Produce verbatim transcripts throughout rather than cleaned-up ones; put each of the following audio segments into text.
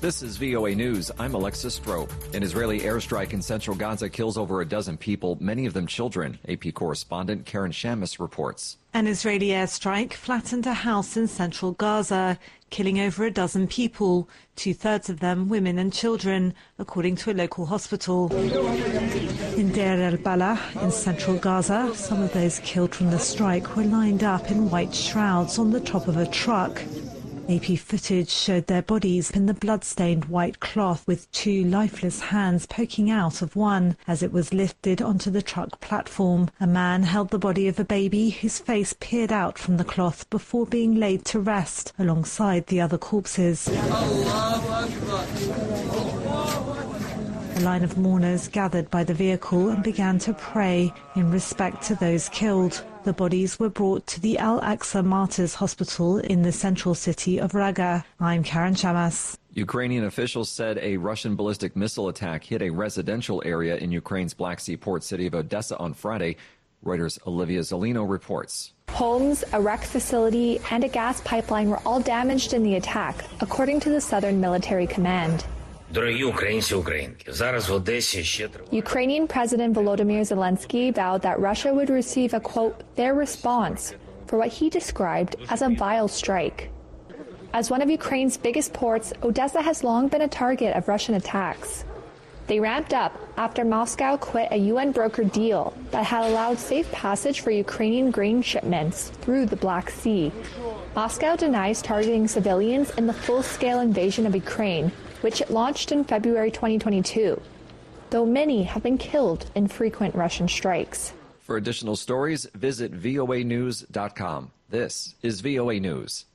This is V O A News. I'm Alexis Strope. An Israeli airstrike in central Gaza kills over a dozen people, many of them children. A P correspondent Karen Shamus reports. An Israeli airstrike flattened a house in central Gaza, killing over a dozen people, two-thirds of them women and children, according to a local hospital. In Deir el-Balah, in central Gaza, some of those killed from the strike were lined up in white shrouds on the top of a truck. A P footage showed their bodies in the blood-stained white cloth with two lifeless hands poking out of one as it was lifted onto the truck platform. A man held the body of a baby whose face peered out from the cloth before being laid to rest alongside the other corpses. A line of mourners gathered by the vehicle and began to pray in respect to those killed. The bodies were brought to the Al-Aqsa Martyrs Hospital in the central city of Raqqa. I'm Karen Shamas. Ukrainian officials said a Russian ballistic missile attack hit a residential area in Ukraine's Black Sea port city of Odessa on Friday. Reuters' Olivia Zolino reports. Homes, a wrecked facility, and a gas pipeline were all damaged in the attack, according to the Southern Military Command. Ukrainian President Volodymyr Zelensky vowed that Russia would receive a, quote, their response for what he described as a vile strike. As one of Ukraine's biggest ports, Odessa has long been a target of Russian attacks. They ramped up after Moscow quit a U N-brokered deal that had allowed safe passage for Ukrainian grain shipments through the Black Sea. Moscow denies targeting civilians in the full-scale invasion of Ukraine, which it launched in February twenty twenty-two, though many have been killed in frequent Russian strikes. For additional stories, visit V O A news dot com. This is V O A News.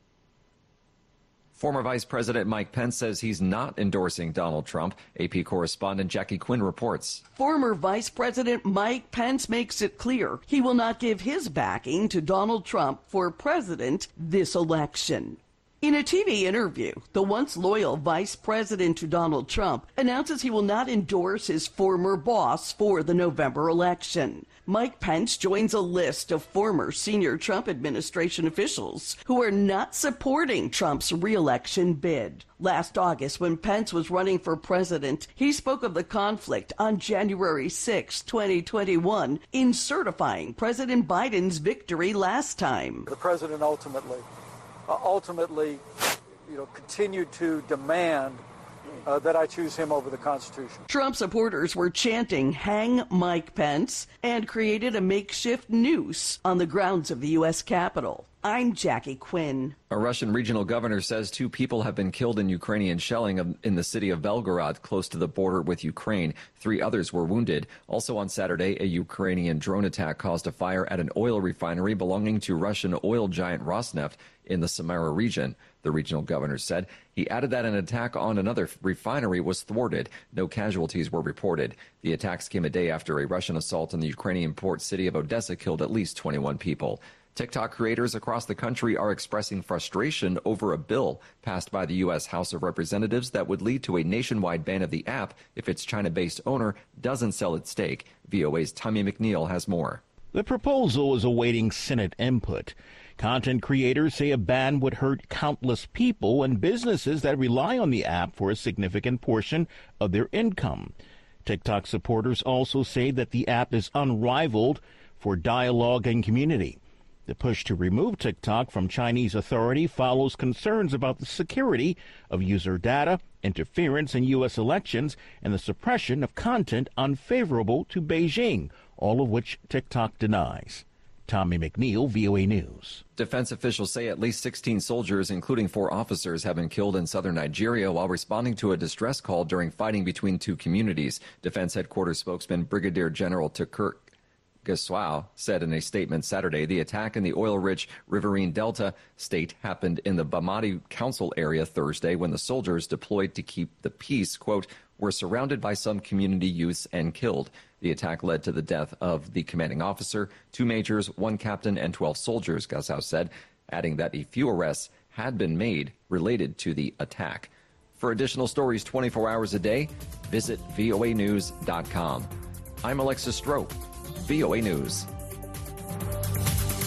Former Vice President Mike Pence says he's not endorsing Donald Trump. A P correspondent Jackie Quinn reports. Former Vice President Mike Pence makes it clear he will not give his backing to Donald Trump for president this election. In a T V interview, the once loyal vice president to Donald Trump announces he will not endorse his former boss for the November election. Mike Pence joins a list of former senior Trump administration officials who are not supporting Trump's re-election bid. Last August, when Pence was running for president, he spoke of the conflict on January sixth, twenty twenty-one, in certifying President Biden's victory last time. The president ultimately Uh, ultimately, you know, continued to demand uh, that I choose him over the Constitution. Trump supporters were chanting, "Hang Mike Pence," and created a makeshift noose on the grounds of the U S Capitol. I'm Jackie Quinn. A Russian regional governor says two people have been killed in Ukrainian shelling in the city of Belgorod, close to the border with Ukraine. Three others were wounded. Also on Saturday, a Ukrainian drone attack caused a fire at an oil refinery belonging to Russian oil giant Rosneft in the Samara region. The regional governor said he added that an attack on another refinery was thwarted. No casualties were reported. The attacks came a day after a Russian assault on the Ukrainian port city of Odessa killed at least twenty-one people. TikTok creators across the country are expressing frustration over a bill passed by the U S House of Representatives that would lead to a nationwide ban of the app if its China-based owner doesn't sell its stake. V O A's Tommy McNeil has more. The proposal is awaiting Senate input. Content creators say a ban would hurt countless people and businesses that rely on the app for a significant portion of their income. TikTok supporters also say that the app is unrivaled for dialogue and community. The push to remove TikTok from Chinese authority follows concerns about the security of user data, interference in U S elections, and the suppression of content unfavorable to Beijing, all of which TikTok denies. Tommy McNeil, V O A News. Defense officials say at least sixteen soldiers, including four officers, have been killed in southern Nigeria while responding to a distress call during fighting between two communities. Defense headquarters spokesman Brigadier General Tukur Gaswau said in a statement Saturday the attack in the oil-rich Riverine Delta state happened in the Bamadi Council area Thursday when the soldiers deployed to keep the peace, quote, were surrounded by some community youths and killed. The attack led to the death of the commanding officer, two majors, one captain, and twelve soldiers, Gaswau said, adding that a few arrests had been made related to the attack. For additional stories twenty-four hours a day, visit V O A news dot com. I'm Alexis Strope, V O A News.